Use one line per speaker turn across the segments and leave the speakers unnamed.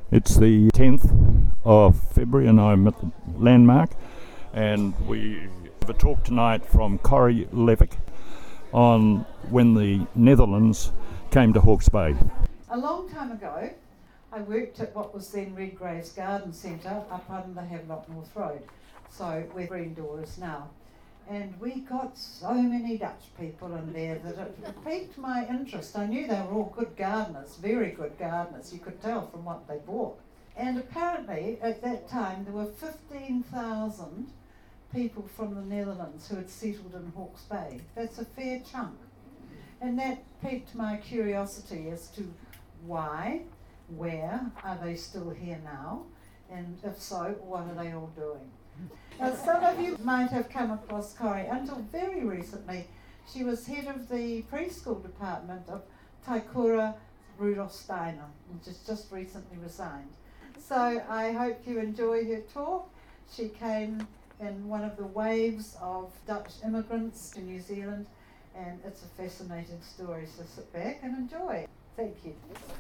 It's the 10th of February and I'm at the Landmark, and we have a talk tonight from Corrie Levick on when the Netherlands came to Hawke's Bay.
A long time ago, I worked at what was then Redgrave's Garden Centre up on the Havelock North Road, so where Green Door is now. And we got so many Dutch people in there that it piqued my interest. I knew they were all good gardeners, very good gardeners. You could tell from what they bought. And apparently, at that time, there were 15,000 people from the Netherlands who had settled in Hawke's Bay. That's a fair chunk. And that piqued my curiosity as to why, where, are they still here now? And if so, what are they all doing? Now, some of you might have come across Corrie. Until very recently, she was head of the preschool department of Taikura Rudolf Steiner, which has just recently resigned. So I hope you enjoy her talk. She came in one of the waves of Dutch immigrants to New Zealand, and it's a fascinating story, so sit back and enjoy. Thank you.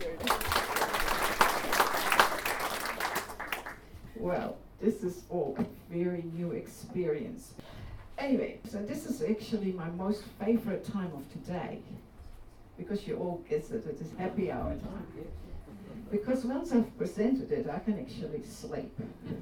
Well, this is all a very new experience. Anyway, so this is actually my most favorite time of today, because you all guess it is happy hour time. Because once I've presented it, I can actually sleep.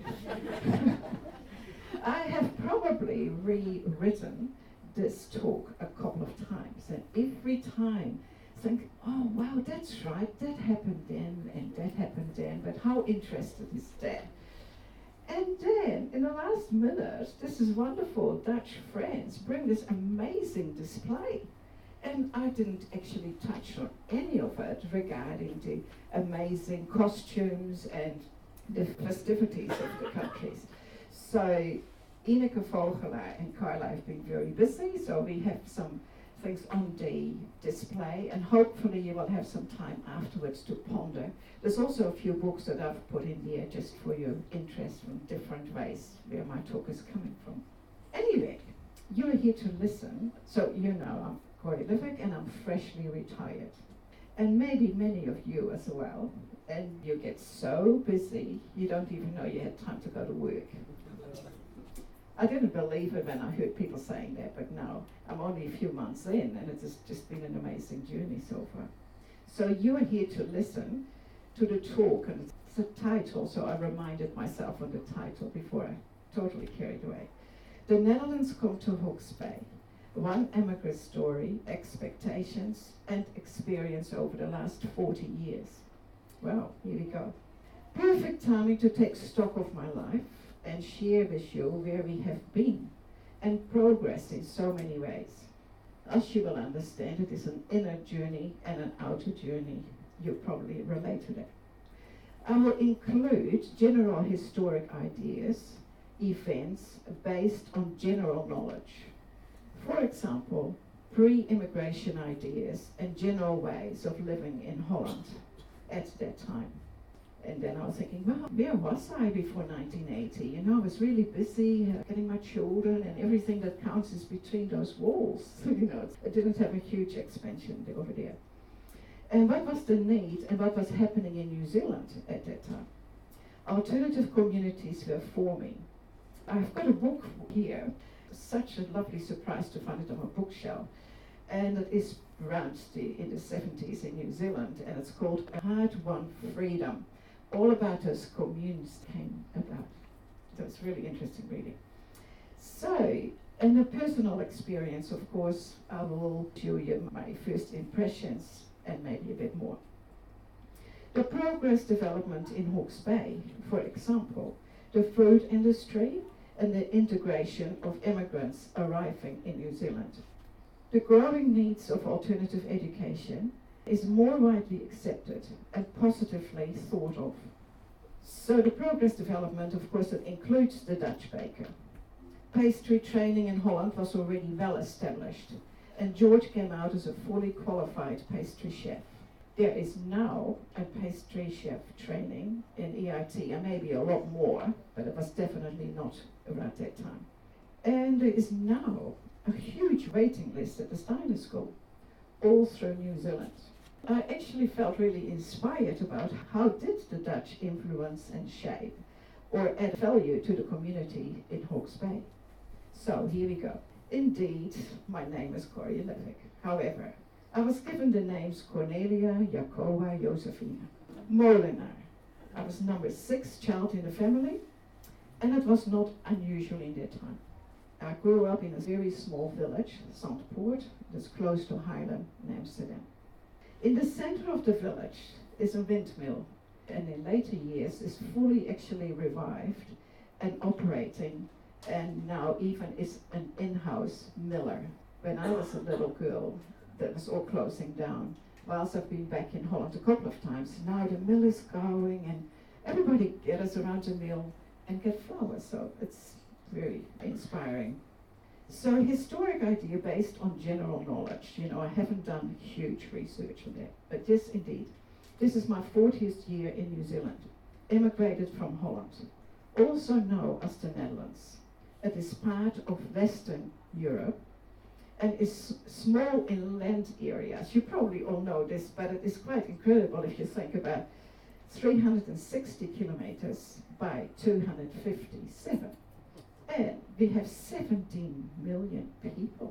I have probably rewritten this talk a couple of times, and every time think, oh wow, that's right, that happened then, and that happened then, but how interesting is that? And then, in the last minute, this is wonderful, Dutch friends bring this amazing display. And I didn't actually touch on any of it regarding the amazing costumes and the festivities of the countries. So, Ineke Vogelaar and Carla have been very busy, so we have some things on the display, and hopefully you will have some time afterwards to ponder. There's also a few books that I've put in there just for your interest from different ways where my talk is coming from. Anyway, you're here to listen, so you know I'm Corrie Levick and I'm freshly retired. And maybe many of you as well, and you get so busy you don't even know you had time to go to work. I didn't believe it when I heard people saying that, but now I'm only a few months in, and it has just been an amazing journey so far. So you are here to listen to the talk, and it's a title, so I reminded myself of the title before I totally carried away. The Netherlands come to Hawke's Bay. One emigrant story, expectations, and experience over the last 40 years. Well, here we go. Perfect timing to take stock of my life and share with you where we have been and progress in so many ways. As you will understand, it is an inner journey and an outer journey. You probably relate to that. I will include general historic ideas, events based on general knowledge. For example, pre-immigration ideas and general ways of living in Holland at that time. And then I was thinking, well, where was I before 1980? You know, I was really busy getting my children, and everything that counts is between those walls. You know, I didn't have a huge expansion over there. And what was the need and what was happening in New Zealand at that time? Alternative communities were forming. I've got a book here. Such a lovely surprise to find it on a bookshelf. And it is around in the 70s in New Zealand, and it's called Hard-Won Freedom. All about those communes came about. So it's really interesting reading. So, in a personal experience, of course, I will show you my first impressions and maybe a bit more. The progress development in Hawke's Bay, for example, the food industry and the integration of immigrants arriving in New Zealand. The growing needs of alternative education is more widely accepted and positively thought of. So the progress development, of course, it includes the Dutch baker. Pastry training in Holland was already well established, and George came out as a fully qualified pastry chef. There is now a pastry chef training in EIT, and maybe a lot more, but it was definitely not around that time. And there is now a huge waiting list at the Steiner School, all through New Zealand. I actually felt really inspired about how did the Dutch influence and shape or add value to the community in Hawke's Bay. So here we go. Indeed, my name is Corrie Levick. However, I was given the names Cornelia, Jacoba, Josephina. Molenaar. I was number 6 child in the family, and it was not unusual in that time. I grew up in a very small village, Zandpoort, that's close to Haarlem in Amsterdam. In the center of the village is a windmill, and in later years is fully actually revived and operating, and now even is an in-house miller. When I was a little girl, that was all closing down. Whilst I've been back in Holland a couple of times, now the mill is going and everybody gathers around the mill and get flowers, so it's very inspiring. So historic idea based on general knowledge. You know, I haven't done huge research on that, but yes, indeed. This is my 40th year in New Zealand, immigrated from Holland, also known as the Netherlands. It is part of Western Europe and is small inland areas. You probably all know this, but it is quite incredible if you think about 360 kilometers by 257. And we have 17 million people.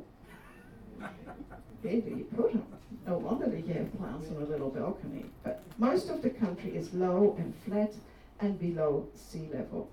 Where do you put them? No wonder that you have plants on a little balcony. But most of the country is low and flat and below sea level.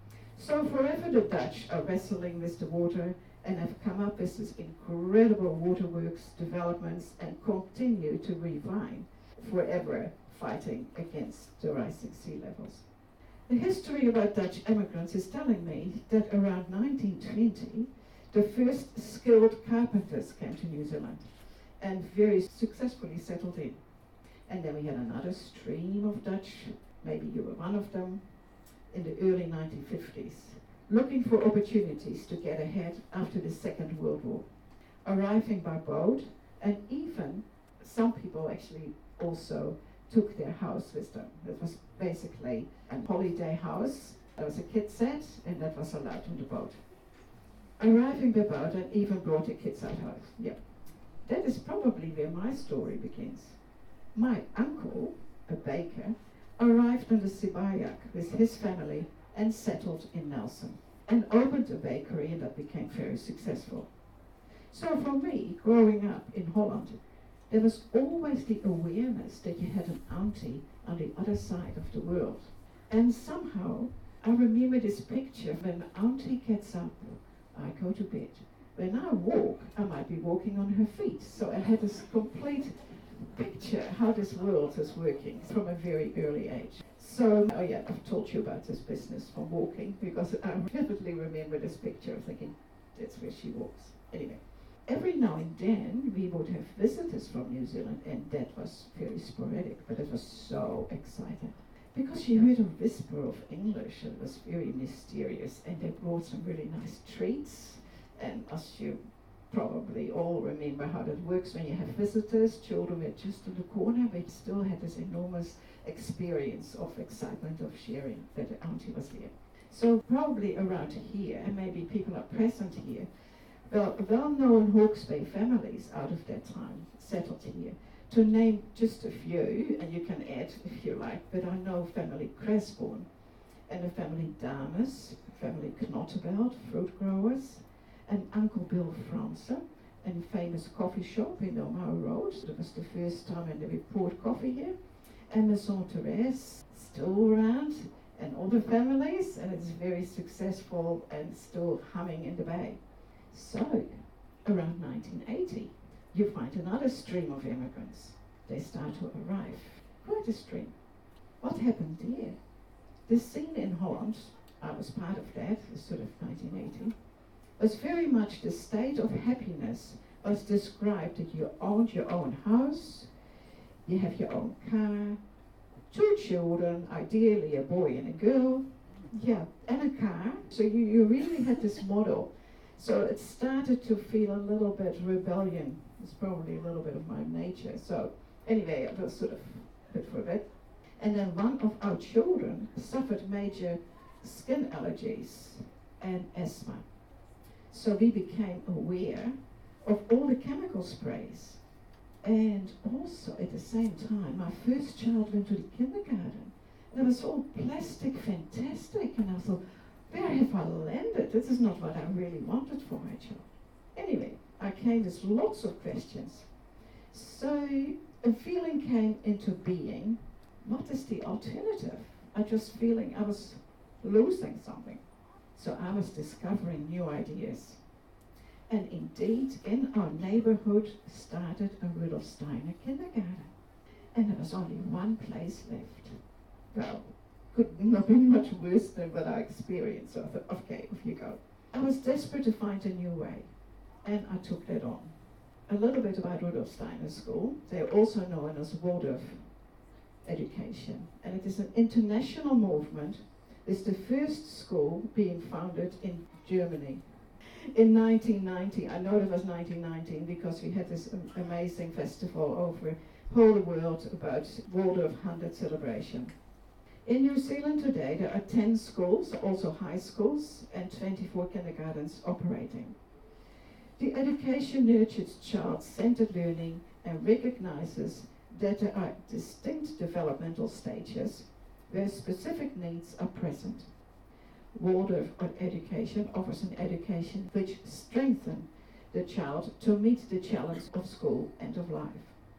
So forever the Dutch are wrestling with the water and have come up with this incredible waterworks developments and continue to refine, forever fighting against the rising sea levels. The history about Dutch immigrants is telling me that around 1920, the first skilled carpenters came to New Zealand and very successfully settled in. And then we had another stream of Dutch, maybe you were one of them, in the early 1950s, looking for opportunities to get ahead after the Second World War, arriving by boat, and even some people actually also took their house with them. It was basically a holiday house. There was a kid set, and that was allowed on the boat. Arriving by boat and even brought the kids out house. Yeah, that is probably where my story begins. My uncle, a baker, arrived on the Sibayak with his family and settled in Nelson and opened a bakery, and that became very successful. So for me, growing up in Holland, there was always the awareness that you had an auntie on the other side of the world. And somehow, I remember this picture: when auntie gets up, I go to bed. When I walk, I might be walking on her feet. So I had this complete picture how this world is working from a very early age. So, oh yeah, I've told you about this business from walking, because I vividly remember this picture thinking, that's where she walks. Anyway, every now and then we would have visitors from New Zealand, and that was very sporadic, but it was so exciting. Because you heard a whisper of English, it was very mysterious, and they brought some really nice treats. And as you probably all remember how that works when you have visitors, children were just in the corner, but still had this enormous experience of excitement of sharing that the auntie was there. So probably around here, and maybe people are present here, well-known Hawke's Bay families out of that time settled here. To name just a few, and you can add if you like, but I know family Cresborn, and the family Dames, family Knottenbelt, fruit growers, and Uncle Bill Fransen, and famous coffee shop in Elmau Road. That was the first time when they poured coffee here. And Maison Therese, still around, and all the families, and it's very successful and still humming in the bay. So, around 1980, you find another stream of immigrants. They start to arrive. Quite a stream. What happened there? The scene in Holland, I was part of that, sort of 1980, was very much the state of happiness was described that you owned your own house, you have your own car, 2 children, ideally a boy and a girl, yeah, and a car. So you really had this model. So it started to feel a little bit rebellion. It's probably a little bit of my nature. So anyway, it was sort of a bit for a bit. And then one of our children suffered major skin allergies and asthma. So we became aware of all the chemical sprays And also at the same time, my first child went to the kindergarten. And it was all plastic, fantastic. And I thought, where have I landed? This is not what I really wanted for my child. Anyway, I came with lots of questions. So a feeling came into being, what is the alternative? I just feeling I was losing something. So I was discovering new ideas. And indeed, in our neighborhood started a Rudolf Steiner kindergarten. And there was only one place left. Well, could not be much worse than what I experienced. So I thought, okay, off you go. I was desperate to find a new way. And I took that on. A little bit about Rudolf Steiner School. They're also known as Waldorf Education. And it is an international movement. It's the first school being founded in Germany. In 1990, I know it was 1919 because we had this amazing festival over whole world about Waldorf 100 celebration. In New Zealand today, there are 10 schools, also high schools, and 24 kindergartens operating. The education nurtures child-centered learning and recognizes that there are distinct developmental stages where specific needs are present. Waldorf education offers an education which strengthens the child to meet the challenge of school and of life.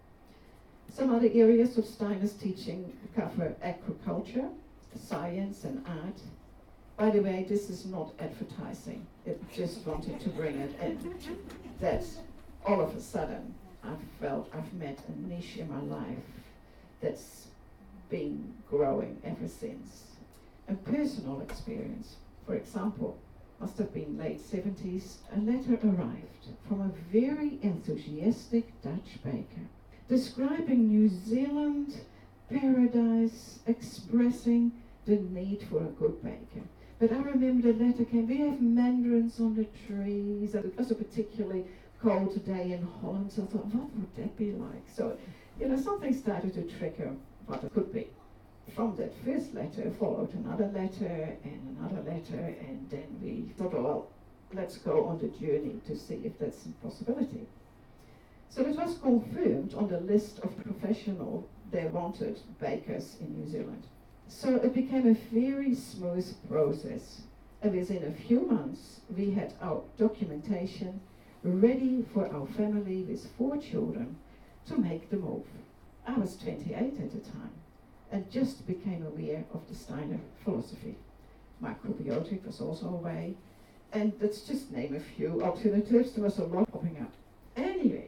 Some other areas of Steiner's teaching cover agriculture, science and art. By the way, this is not advertising. It just wanted to bring it in. That all of a sudden I felt I've met a niche in my life that's been growing ever since. A personal experience, for example, must have been late 70s, a letter arrived from a very enthusiastic Dutch baker describing New Zealand paradise, expressing the need for a good baker. But I remember the letter came, we have mandarins on the trees, and it was a particularly cold day in Holland, so I thought, what would that be like? So, something started to trigger what it could be. From that first letter followed another letter, and then we thought, well, let's go on the journey to see if that's a possibility. So it was confirmed on the list of professional they wanted bakers in New Zealand. So it became a very smooth process. And within a few months, we had our documentation ready for our family with 4 children to make the move. I was 28 at the time and just became aware of the Steiner philosophy. Microbiotic was also a way, and let's just name a few alternatives. There was a lot popping up. Anyway,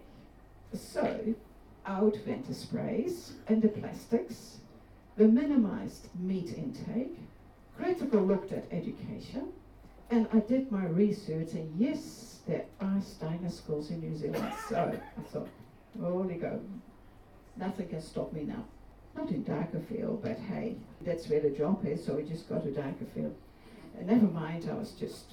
so out went the sprays and the plastics, the minimized meat intake, critical looked at education, and I did my research, and yes, there are Steiner schools in New Zealand. So I thought, holy go, nothing can stop me now. Not in Darkerfield, but hey, that's where the job is, so we just got to Darkerfield. And never mind, I was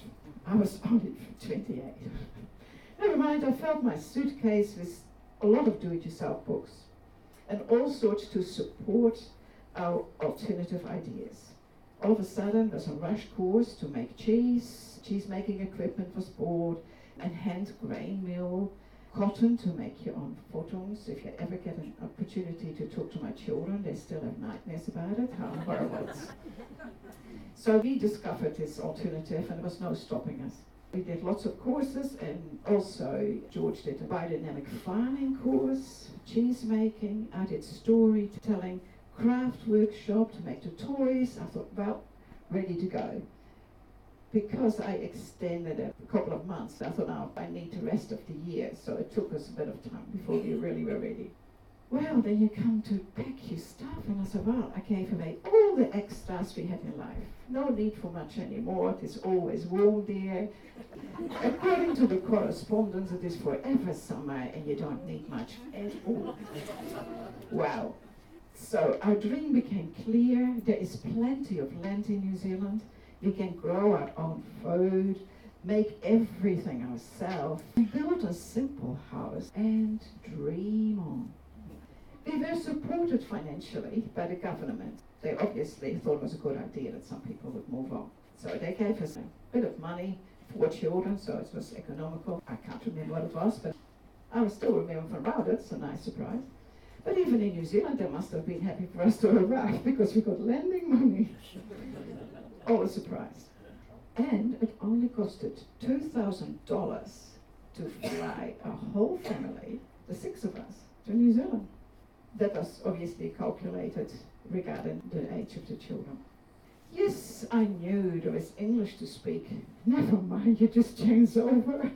only 28. Never mind, I filled my suitcase with a lot of do-it-yourself books and all sorts to support our alternative ideas. All of a sudden, there's a rush course to make cheese. Cheese making equipment was bought, and hand grain mill, cotton to make your own footings. If you ever get an opportunity to talk to my children, they still have nightmares about it, how horrible it is. So we discovered this alternative, and there was no stopping us. We did lots of courses, and also George did a biodynamic farming course, cheese making. I did storytelling, craft workshop to make the toys. I thought, well, ready to go. Because I extended it a couple of months, I thought, now I need the rest of the year, so it took us a bit of time before we really were ready. Well, then you come to pack your stuff, and I said, well, I gave away all the extras we had in life. No need for much anymore, it is always warm there. According to the correspondence, it is forever summer, and you don't need much at all. Wow. So our dream became clear. There is plenty of land in New Zealand. We can grow our own food, make everything ourselves, build a simple house, and dream on. We were supported financially by the government. They obviously thought it was a good idea that some people would move on. So they gave us a bit of money, 4 children, so it was economical. I can't remember what it was, but I still remember from, wow, that's a nice surprise. But even in New Zealand, they must have been happy for us to arrive because we got landing money. All a surprise. And it only costed $2,000 to fly a whole family, the 6 of us, to New Zealand. That was obviously calculated regarding the age of the children. Yes, I knew there was English to speak. Never mind, you just change over.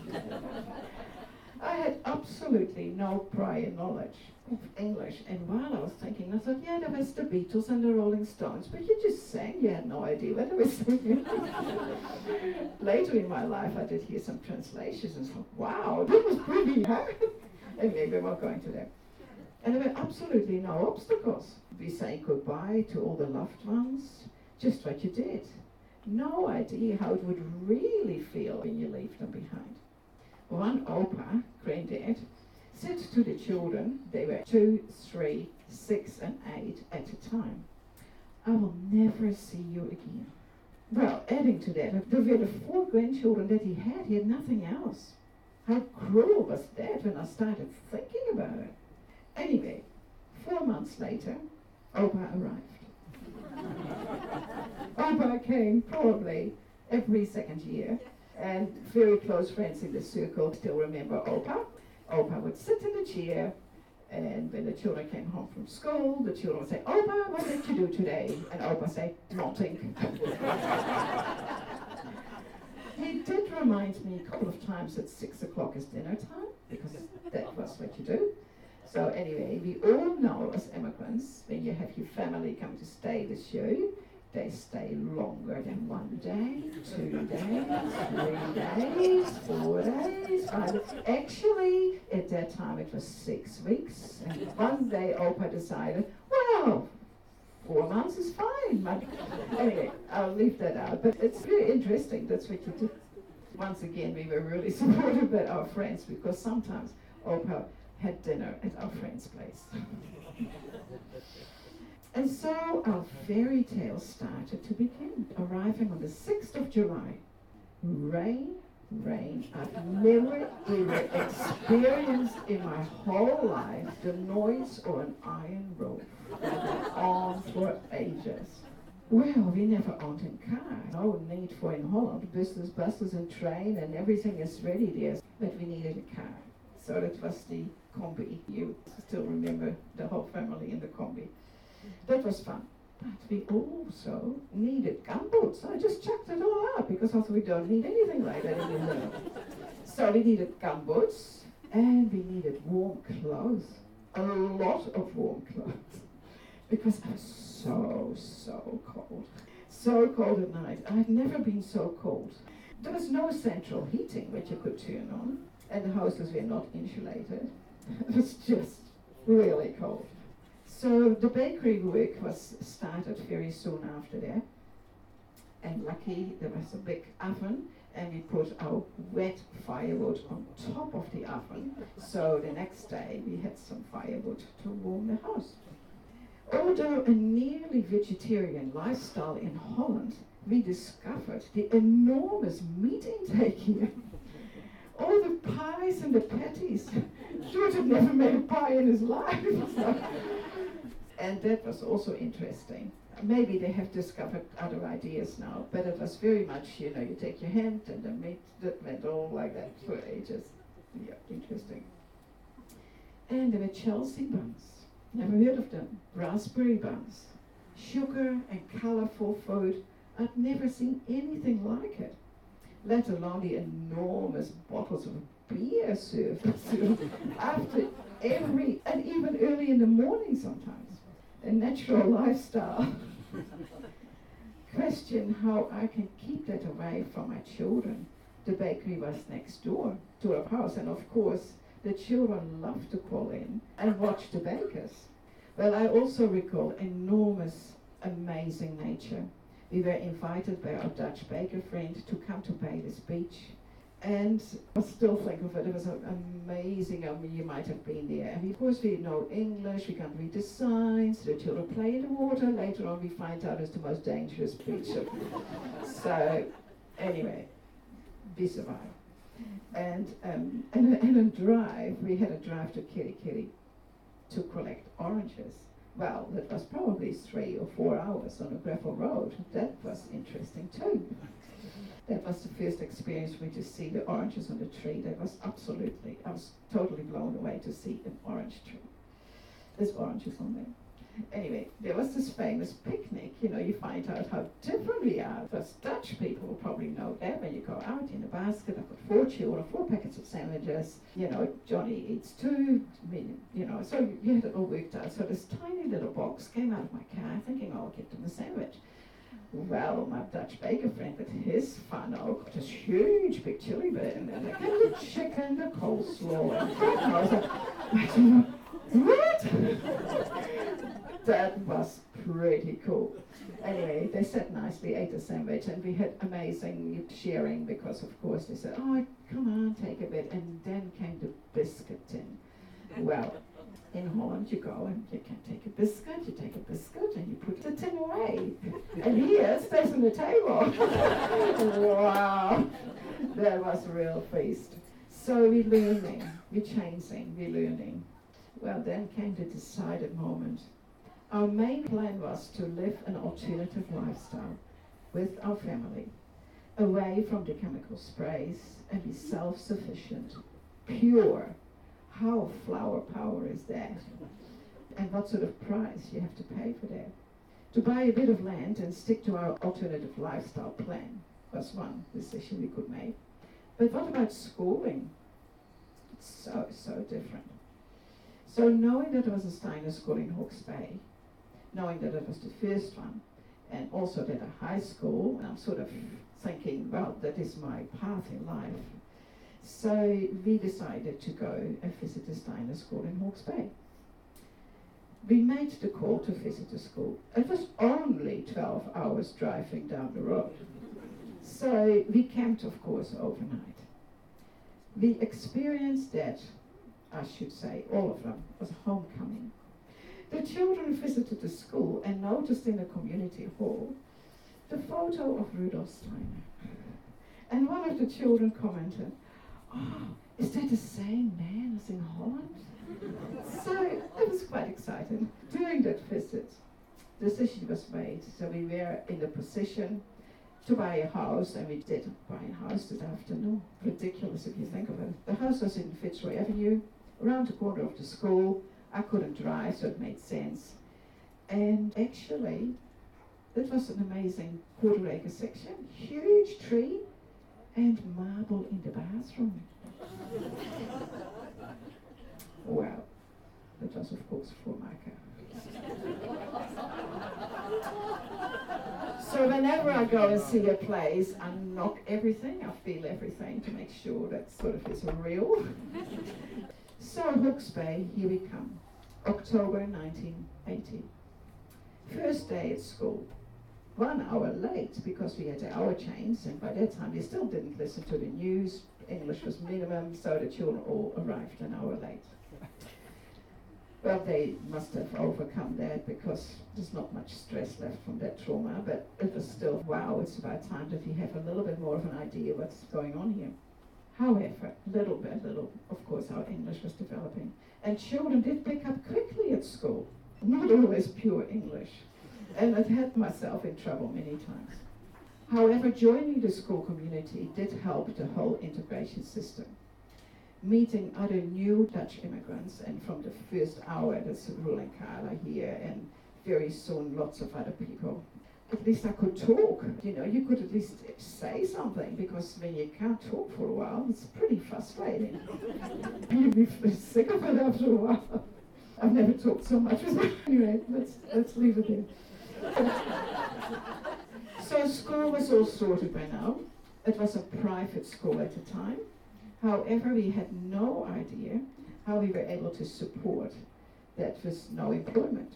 I had absolutely no prior knowledge of English, and while I was thinking, I thought, yeah, there was the Beatles and the Rolling Stones, but you just sang, you had no idea what they were singing. Later in my life, I did hear some translations and thought, wow, that was pretty hard. Anyway, we won't go into that. And there were absolutely no obstacles. We say goodbye to all the loved ones, just what you did. No idea how it would really feel when you leave them behind. One opa, granddad, said to the children, they were 2, 3, 6 and 8 at a time, I will never see you again. Well, adding to that, there were the 4 grandchildren that he had nothing else. How cruel was that when I started thinking about it? Anyway, 4 months later, Opa arrived. Opa came probably every second year, and very close friends in the circle still remember Opa. Opa would sit in the chair, and when the children came home from school, the children would say, Opa, what did you do today? And Opa would say, nothing. He did remind me a couple of times that 6 o'clock is dinner time, because that was what you do. So anyway, we all know as immigrants, when you have your family come to stay with you, they stay longer than 1 day, 2 days, 3 days, 4 days, 5 days. Actually, at that time it was 6 weeks, and one day Opa decided, well, 4 months is fine. But anyway, I'll leave that out. But it's really interesting, that's what you do. Once again, we were really supported by our friends, because sometimes Opa had dinner at our friend's place. And so our fairy tale started to begin, arriving on the 6th of July. Rain, rain. I've never ever experienced in my whole life the noise of an iron roof on for ages. Well, we never owned a car. No need for in Holland. Buses and train and everything is ready there. But we needed a car. So that was the combi. You still remember the whole family in the combi. That was fun. But we also needed gumboots. I just chucked it all out because I thought we don't need anything like that in New Zealand. So we needed gumboots and we needed warm clothes. A lot of warm clothes. Because I was so cold. So cold at night. I had never been so cold. There was no central heating which you could turn on. And the houses were not insulated. It was just really cold. So the bakery work was started very soon after that. And lucky there was a big oven, and we put our wet firewood on top of the oven. So the next day we had some firewood to warm the house. Although a nearly vegetarian lifestyle in Holland, we discovered the enormous meat intake here. All the pies and the patties. George had never made a pie in his life. And that was also interesting. Maybe they have discovered other ideas now, but it was very much, you take your hand and the meat that went all like that for ages. Yeah, interesting. And there were Chelsea buns. Never heard of them. Raspberry buns. Sugar and colorful food. I'd never seen anything like it. Let alone the enormous bottles of beer served after every, and even early in the morning sometimes. A natural lifestyle. Question how I can keep that away from my children. The bakery was next door to our house, and of course the children loved to call in and watch the bakers. Well, I also recall enormous, amazing nature. We were invited by our Dutch baker friend to come to Bayless Beach. And I still think of it, it was amazing. You might have been there. And of course we know English, we can't read the signs, the children play in the water. Later on we find out it's the most dangerous beach. So anyway, we survived. And a drive, we had a drive to Kirikiri to collect oranges. Well, that was probably 3 or 4 hours on a gravel road. That was interesting too. That was the first experience for me to see the oranges on the tree. That was absolutely, I was totally blown away to see an orange tree. There's oranges on there. Anyway, there was this famous picnic. You know, you find out how different we are. Because Dutch people will probably know that when you go out in a basket, I've got 4 children, 4 packets of sandwiches. You know, Johnny eats 2. You know, so you had it all worked out. So this tiny little box came out of my car thinking, oh, I'll get them a sandwich. Well, my Dutch baker friend with his funnel got this huge big chili bit in there. Like, the chicken, the coleslaw, and I was like, what? That was pretty cool. Anyway, they sat nicely, ate the sandwich, and we had amazing sharing because, of course, they said, oh, come on, take a bit. And then came the biscuit tin. Well, in Holland, you go and you can take a biscuit, and you put the tin away. And here, it stays on the table. Wow, that was a real feast. So we're learning, we're changing, we're learning. Well, then came the decided moment. Our main plan was to live an alternative lifestyle with our family, away from the chemical sprays, and be self-sufficient, pure. How flower power is that? And what sort of price you have to pay for that? To buy a bit of land and stick to our alternative lifestyle plan was one decision we could make. But what about schooling? It's so different. So knowing that there was a Steiner school in Hawke's Bay, knowing that it was the first one, and also that a high school, and I'm sort of thinking, well, that is my path in life. So we decided to go and visit the Steiner school in Hawke's Bay. We made the call to visit the school. It was only 12 hours driving down the road. So we camped, of course, overnight. We experienced that, I should say, all of them, was homecoming. The children visited the school and noticed in the community hall the photo of Rudolf Steiner. And one of the children commented, oh, is that the same man as in Holland? So I was quite excited. During that visit, the decision was made. So we were in the position to buy a house, and we did buy a house that afternoon. Ridiculous if you think of it. The house was in Fitzroy Avenue, around the corner of the school. I couldn't drive, so it made sense. And actually, it was an amazing quarter-acre section, huge tree, and marble in the bathroom. Well, that was of course Formica. So whenever I go and see a place, I knock everything, I feel everything to make sure that sort of is real. So Hawke's Bay, here we come. October 1980. First day at school. 1 hour late because we had the hour change, and by that time we still didn't listen to the news. English was minimum, so the children all arrived an hour late. Well, they must have overcome that because there's not much stress left from that trauma, but it was still, wow, it's about time that we have a little bit more of an idea what's going on here. However, little by little, of course, our English was developing, and children did pick up quickly at school. Not always pure English. And I've had myself in trouble many times. However, joining the school community did help the whole integration system. Meeting other new Dutch immigrants, and from the first hour, there's Roel and Carla here, and very soon lots of other people. At least I could talk, you know, you could at least say something, because when you can't talk for a while, it's pretty frustrating. You'd be sick of it after a while. I've never talked so much. Anyway, let's leave it there. So school was all sorted by now. It was a private school at the time. However, we had no idea how we were able to support that with no employment.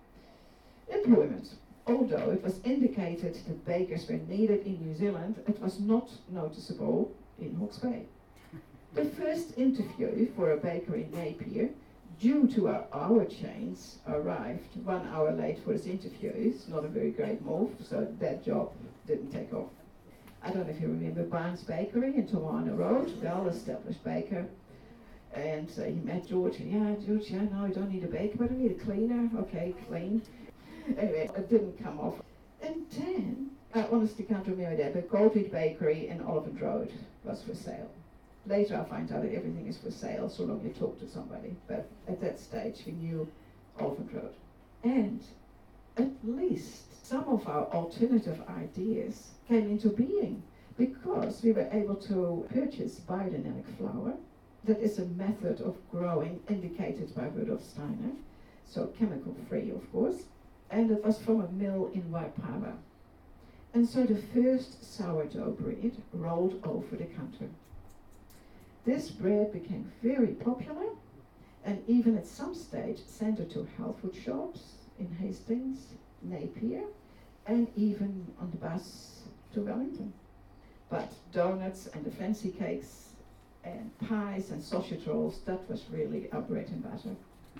Although it was indicated that bakers were needed in New Zealand, it was not noticeable in Hawke's Bay. The first interview for a baker in Napier, due to our hour change, arrived 1 hour late for his interview. It's not a very great move, so that job didn't take off. I don't know if you remember Barnes Bakery in Tawana Road, well-established baker. And he met George, and George, no, I don't need a baker, but I need a cleaner. Okay, clean. Anyway, it didn't come off. And then, I honestly can't remember that, but Goldreed Bakery in Oliphant Road was for sale. Later I find out that everything is for sale so long you talk to somebody. But at that stage we knew Oliphant Road. And at least some of our alternative ideas came into being because we were able to purchase biodynamic flour. That is a method of growing indicated by Rudolf Steiner, so chemical free of course, and it was from a mill in Waipawa. And so the first sourdough bread rolled over the country. This bread became very popular and even at some stage sent it to health food shops in Hastings, Napier, and even on the bus to Wellington. But donuts and the fancy cakes and pies and sausage rolls, that was really our bread and butter.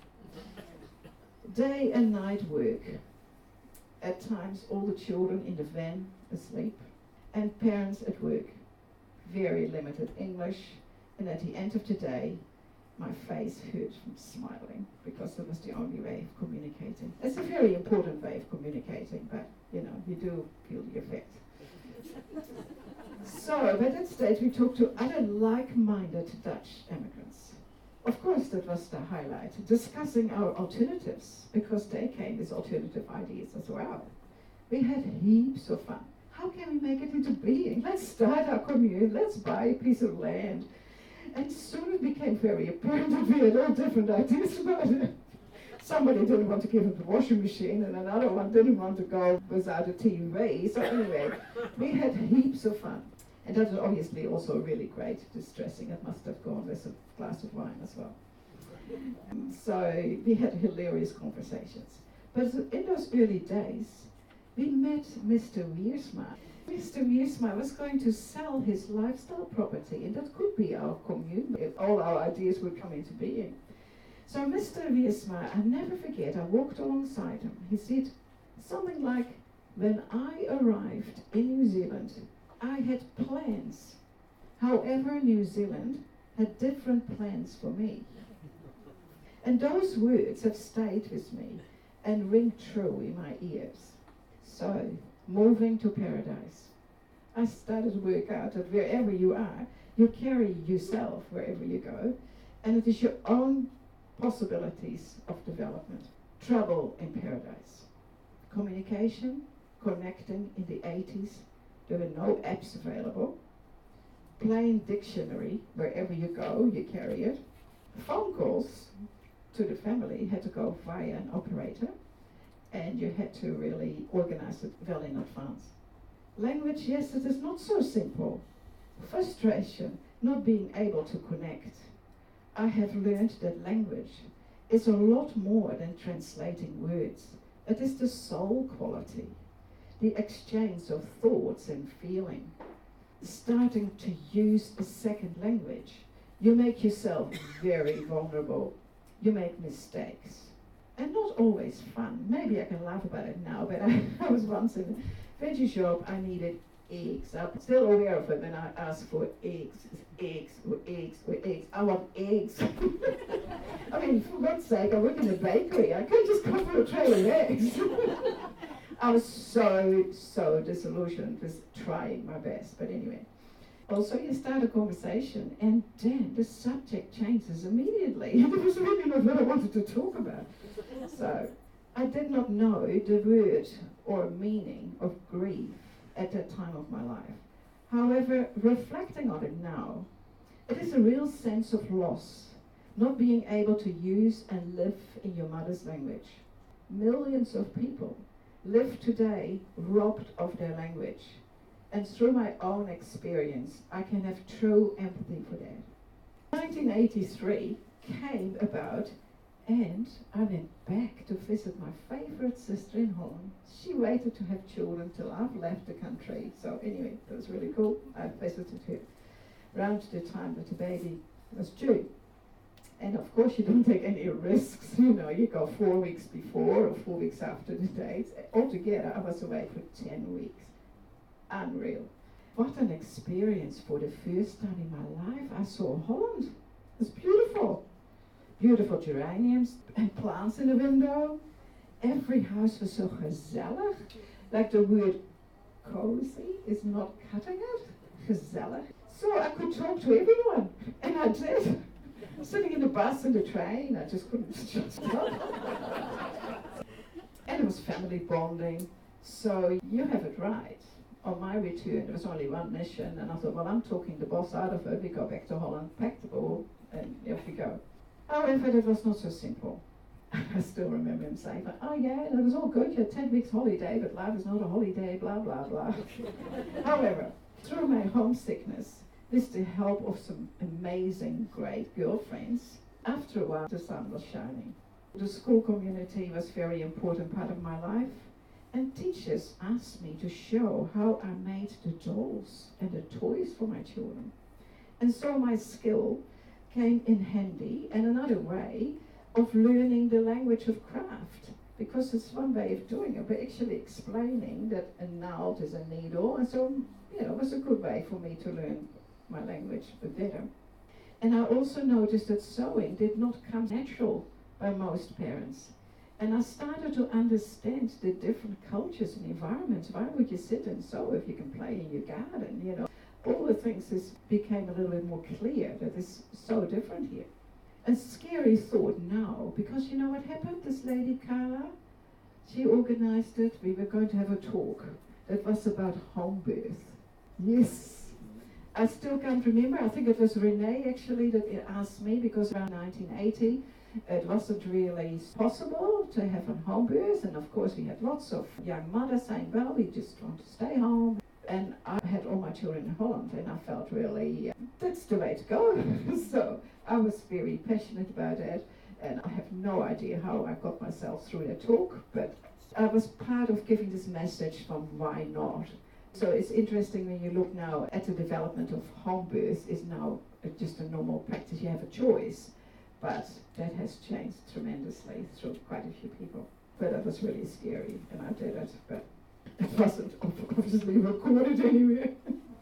Day and night work. At times all the children in the van asleep and parents at work. Very limited English, and at the end of the day my face hurt from smiling because it was the only way of communicating. It's a very important way of communicating, but you do feel the effect. So by that stage we talked to other like-minded Dutch immigrants. Of course that was the highlight, discussing our alternatives, because they came with alternative ideas as well. We had heaps of fun. How can we make it into being? Let's start our commune, let's buy a piece of land. And soon it became very apparent that we had all different ideas about it. Somebody didn't want to give him the washing machine, and another one didn't want to go without a TV. So anyway, we had heaps of fun. And that was obviously also really great, distressing. It must have gone with a glass of wine as well. So we had hilarious conversations. But in those early days, we met Mr. Wiersma. Mr. Wiersma was going to sell his lifestyle property, and that could be our commune if all our ideas would come into being. So Mr. Wiersma, I never forget, I walked alongside him. He said something like, when I arrived in New Zealand, I had plans. However, New Zealand had different plans for me. And those words have stayed with me and ring true in my ears. So, moving to paradise. I started to work out that wherever you are, you carry yourself wherever you go, and it is your own possibilities of development. Travel in paradise. Communication, connecting in the 80s. There were no apps available. Plain dictionary, wherever you go, you carry it. Phone calls to the family had to go via an operator, and you had to really organize it well in advance. Language, yes, it is not so simple. Frustration, not being able to connect. I have learned that language is a lot more than translating words. It is the soul quality, the exchange of thoughts and feeling. Starting to use a second language, you make yourself very vulnerable. You make mistakes. And not always fun. Maybe I can laugh about it now, but I was once in a veggie shop, I needed eggs. I'm still aware of it when I ask for eggs. I want eggs. I mean, for God's sake, I work in a bakery. I can't just come for a tray of eggs. I was so disillusioned with trying my best, but anyway. Also, you start a conversation and then the subject changes immediately. It was really not what I wanted to talk about. So, I did not know the word or meaning of grief at that time of my life. However, reflecting on it now, it is a real sense of loss, not being able to use and live in your mother's language. Millions of people live today robbed of their language. And through my own experience, I can have true empathy for that. 1983 came about, and I went back to visit my favorite sister in Holland. She waited to have children till I've left the country. So anyway, that was really cool. I visited her around the time that the baby was due. And of course you don't take any risks, you go 4 weeks before or 4 weeks after the date. Altogether, I was away for 10 weeks. Unreal. what an experience for the first time in my life. I saw Holland. It's beautiful. Beautiful geraniums and plants in the window. Every house was so gezellig. Like the word cozy is not cutting it. Gezellig. So I could talk to everyone. And I did. Sitting in the bus and the train, I just couldn't shut up. And it was family bonding. So you have it right. On my return, there was only one mission, and I thought, well, I'm talking the boss out of it. We go back to Holland, pack the ball, and off we go. However, it was not so simple. I still remember him saying, oh yeah, it was all good. You had 10 weeks holiday, but life is not a holiday, blah, blah, blah. However, through my homesickness, with the help of some amazing, great girlfriends, after a while, the sun was shining. The school community was a very important part of my life. And teachers asked me to show how I made the dolls and the toys for my children. And so my skill came in handy, and another way of learning the language of craft, because it's one way of doing it, but actually explaining that a naald is a needle, and so, it was a good way for me to learn my language better. And I also noticed that sewing did not come natural by most parents. And I started to understand the different cultures and environments. Why would you sit and sew if you can play in your garden, All the things became a little bit more clear that it's so different here. A scary thought now, because you know what happened? This lady, Carla, she organized it. We were going to have a talk that was about home birth. Yes. I still can't remember. I think it was Renee actually that asked me, because around 1980, it wasn't really possible to have a home birth, and of course we had lots of young mothers saying, well, we just want to stay home. And I had all my children in Holland, and I felt really, that's the way to go. So I was very passionate about that, and I have no idea how I got myself through that talk, but I was part of giving this message from why not. So it's interesting when you look now at the development of home birth is now just a normal practice. You have a choice. But that has changed tremendously through quite a few people. But it was really scary, and I did it, but it wasn't obviously recorded anywhere.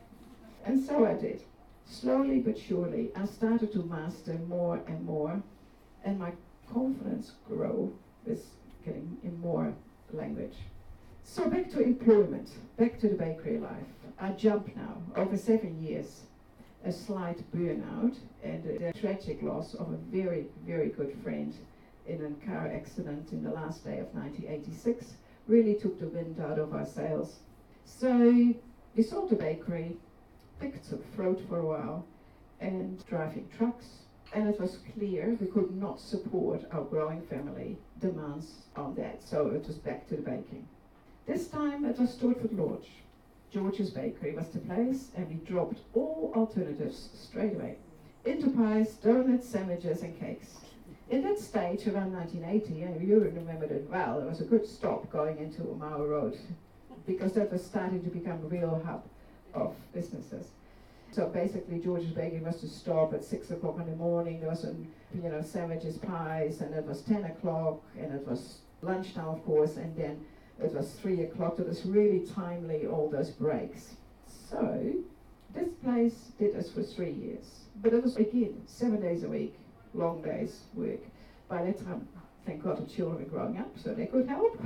And so I did. Slowly but surely, I started to master more and more, and my confidence grew with getting in more language. So back to employment, back to the bakery life. I jump now, over 7 years. A slight burnout and a tragic loss of a very, very good friend in a car accident in the last day of 1986 really took the wind out of our sails. So we sold the bakery, picked up throat for a while, and driving trucks. And it was clear we could not support our growing family demands on that. So it was back to the baking. This time it was Stortford Lodge. George's Bakery was the place, and we dropped all alternatives straight away into pies, donuts, sandwiches, and cakes. In that stage, around 1980, and you remember it well, there was a good stop going into Mauer Road, because that was starting to become a real hub of businesses. So basically, George's Bakery was to stop at 6 o'clock in the morning. There was sandwiches, pies, and it was 10 o'clock, and it was lunchtime, of course, and then it was 3 o'clock. It was really timely, all those breaks. So this place did us for 3 years. But it was, again, 7 days a week, long days work. By that time, thank God, the children were growing up, so they could help.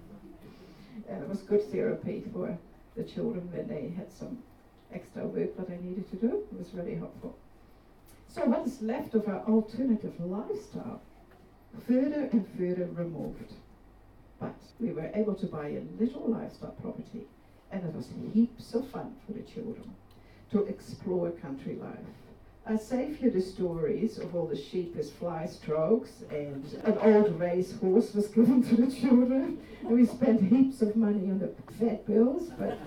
And it was good therapy for the children when they had some extra work that they needed to do. It was really helpful. So what is left of our alternative lifestyle? Further and further removed. But we were able to buy a little lifestyle property, and it was heaps of fun for the children to explore country life. I save you the stories of all the sheep as fly strokes, and an old race horse was given to the children, and we spent heaps of money on the vet bills, but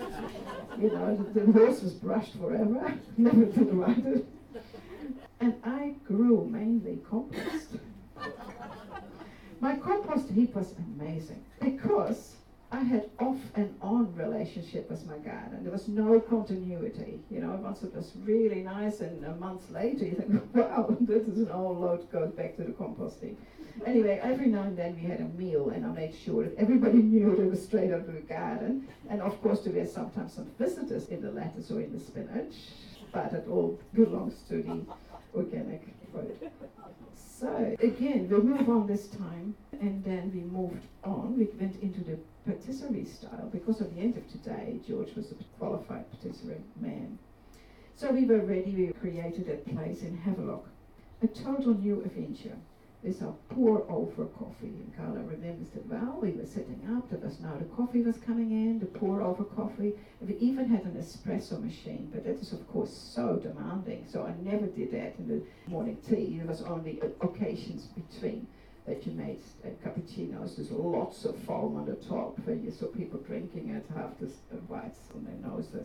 the horse was brushed forever, never did ride it. And I grew mainly compost. My compost heap was amazing because I had off and on relationship with my garden. There was no continuity. Once it was really nice, and a month later you think, wow, this is an old load, goes back to the composting. Anyway, every now and then we had a meal, and I made sure that everybody knew they were straight out of the garden. And of course there were sometimes some visitors in the lettuce or in the spinach, but it all belongs to the organic food. So again, we move on this time, and then we moved on. We went into the patisserie style, because at the end of today, George was a qualified patisserie man. So we were ready. We created a place in Havelock, a total new adventure. With our pour-over coffee, and Carla remembers it well. We were sitting up, the coffee was coming in, the pour-over coffee. And we even had an espresso machine, but that is of course so demanding, so I never did that in the morning tea. There was only occasions between that you made cappuccinos. There's lots of foam on the top, when you saw people drinking it, half the whites on their noses.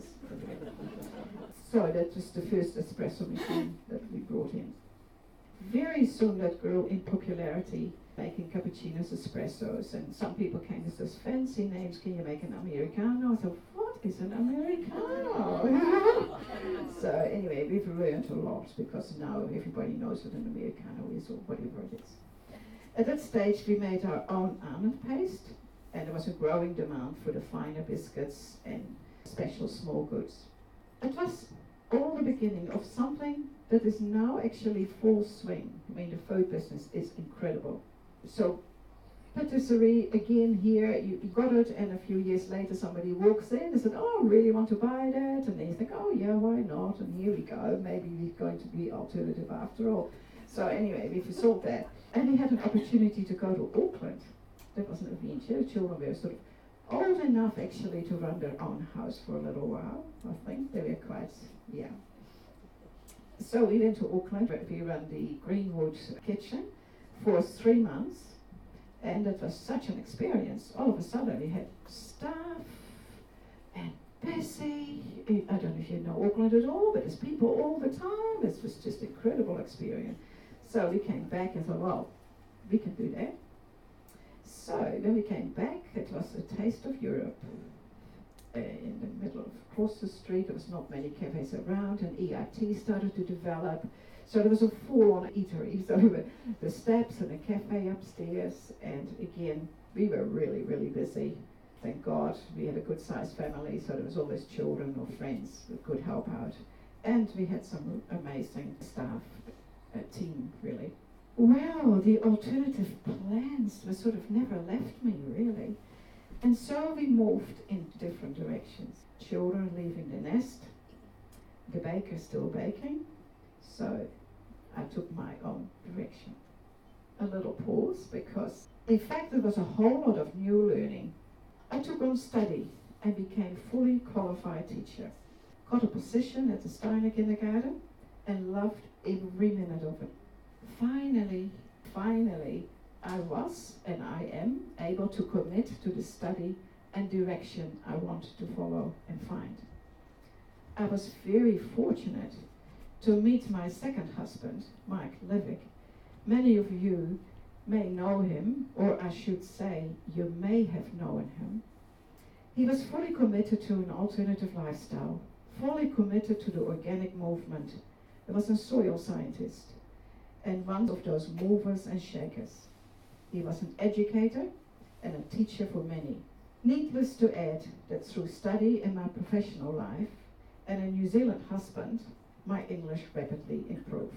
So that was the first espresso machine that we brought in. Very soon that grew in popularity, making cappuccinos, espressos, and some people came with those fancy names. Can you make an Americano? I thought, what is an Americano? So anyway, we've learned a lot, because now everybody knows what an Americano is, or whatever it is. At that stage we made our own almond paste, and there was a growing demand for the finer biscuits and special small goods. It was all the beginning of something that is now actually full swing. I mean, the food business is incredible. So patisserie, again here, you got it, and a few years later somebody walks in and said, oh, I really want to buy that, and then you think, oh yeah, why not, and here we go, maybe we're going to be alternative after all. So anyway, we sold that, and we had an opportunity to go to Auckland. That was an adventure. The children were sort of old enough actually to run their own house for a little while. I think they were quite, yeah. So we went to Auckland. We ran the Greenwood kitchen for 3 months, and it was such an experience. All of a sudden we had staff and busy. I don't know if you know Auckland at all, but there's people all the time. It was just an incredible experience. So we came back and thought, well, we can do that. So when we came back, it was a taste of Europe. In the middle of across the street, there was not many cafes around, and EIT started to develop. So there was a full-on eatery. So we were the steps and a cafe upstairs, and again, we were really, really busy. Thank God we had a good-sized family, so there was always children or friends that could help out. And we had some amazing staff, team, really. Well, the alternative plans were sort of never left me, really. And so we moved in different directions. Children leaving the nest, the baker still baking, so I took my own direction. A little pause, because in fact there was a whole lot of new learning. I took on study and became fully qualified teacher. Got a position at the Steiner Kindergarten and loved every minute of it. Finally, I was and I am able to commit to the study and direction I want to follow and find. I was very fortunate to meet my second husband, Mike Levick. Many of you may know him, or I should say, you may have known him. He was fully committed to an alternative lifestyle, fully committed to the organic movement. He was a soil scientist and one of those movers and shakers. He was an educator and a teacher for many. Needless to add that through study in my professional life and a New Zealand husband, my English rapidly improved.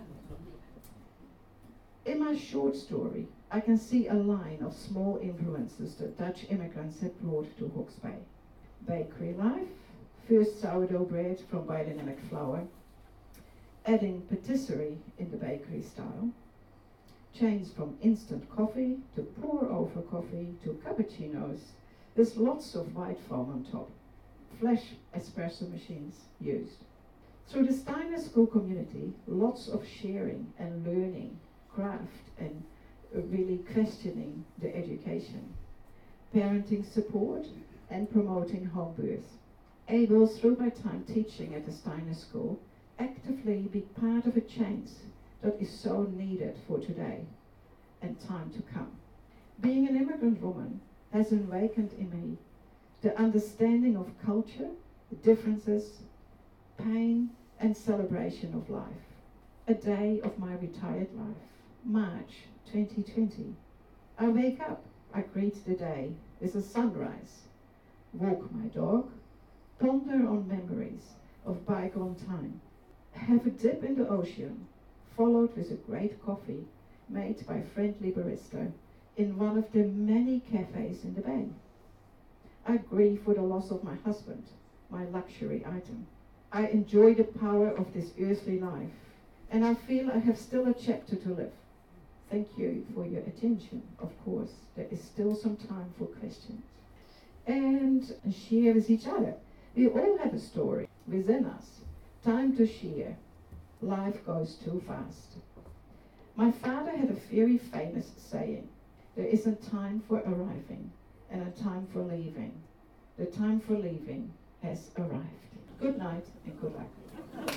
In my short story, I can see a line of small influences that Dutch immigrants had brought to Hawke's Bay. Bakery life, first sourdough bread from biodynamic flour, adding patisserie in the bakery style, change from instant coffee to pour-over coffee to cappuccinos. There's lots of white foam on top. Flash espresso machines used. Through the Steiner School community, lots of sharing and learning, craft, and really questioning the education. Parenting support and promoting home birth. Able, through my time teaching at the Steiner School, actively be part of a change that is so needed for today and time to come. Being an immigrant woman, has awakened in me the understanding of culture, the differences, pain, and celebration of life. A day of my retired life, March 2020. I wake up, I greet the day with a sunrise, walk my dog, ponder on memories of bygone time, have a dip in the ocean, followed with a great coffee made by friendly barista in one of the many cafes in the bay. I grieve for the loss of my husband, my luxury item. I enjoy the power of this earthly life, and I feel I have still a chapter to live. Thank you for your attention. Of course, there is still some time for questions. And share with each other. We all have a story within us. Time to share. Life goes too fast. My father had a very famous saying, there is a time for arriving and a time for leaving. The time for leaving has arrived. Good night and good luck.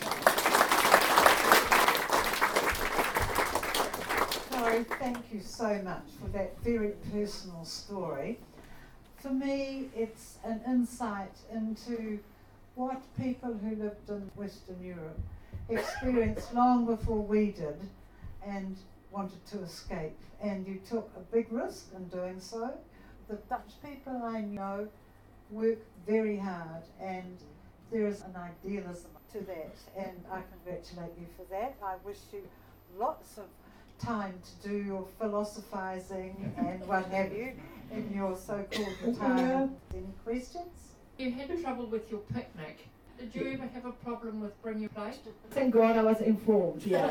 Corey, thank you so much for that very personal story. For me, it's an insight into what people who lived in Western Europe experienced long before we did and wanted to escape. And you took a big risk in doing so. The Dutch people I know work very hard, and there is an idealism to that, and I congratulate you for that. I wish you lots of time to do your philosophizing and what have you in your so-called retirement. Any questions?
You had trouble with your picnic. Did you ever have a problem with bringing your plate?
Thank God I was informed, yeah.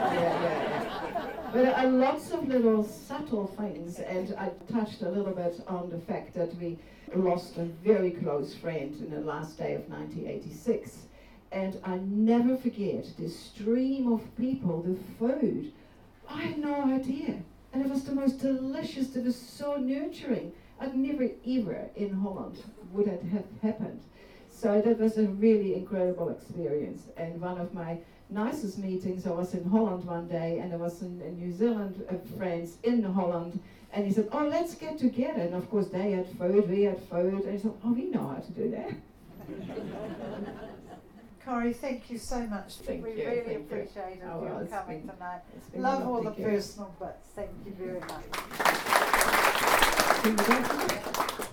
But lots of little subtle things, and I touched a little bit on the fact that we lost a very close friend in the last day of 1986. And I never forget the stream of people, the food. I had no idea. And it was the most delicious, it was so nurturing. I'd never ever in Holland would it have happened. So that was a really incredible experience. And one of my nicest meetings, I was in Holland one day, and there was in New Zealand friends in Holland, and he said, oh, let's get together. And of course they had food, we had food, and he said, oh, we know how to do that.
Corey, thank you so much.
Thank
we
you,
really
thank you.
appreciated
Oh, well,
you
it's
coming
been-
tonight.
it's been
Love all the
lovely, Karen.
personal bits. Thank you very much.
Thank you.